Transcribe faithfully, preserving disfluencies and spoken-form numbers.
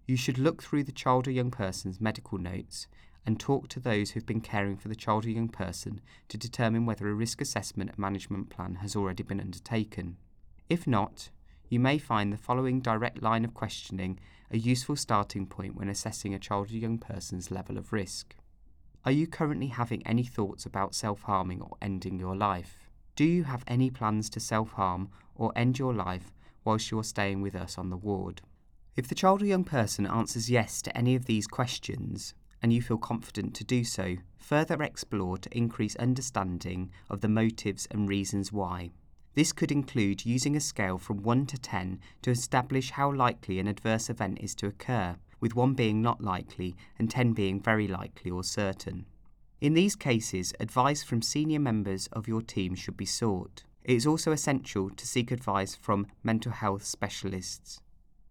You should look through the child or young person's medical notes and talk to those who've been caring for the child or young person to determine whether a risk assessment and management plan has already been undertaken. If not, you may find the following direct line of questioning a useful starting point when assessing a child or young person's level of risk. Are you currently having any thoughts about self-harming or ending your life? Do you have any plans to self-harm or end your life whilst you're staying with us on the ward? If the child or young person answers yes to any of these questions, and you feel confident to do so, further explore to increase understanding of the motives and reasons why. This could include using a scale from one to ten to establish how likely an adverse event is to occur, with one being not likely and ten being very likely or certain. In these cases, advice from senior members of your team should be sought. It is also essential to seek advice from mental health specialists.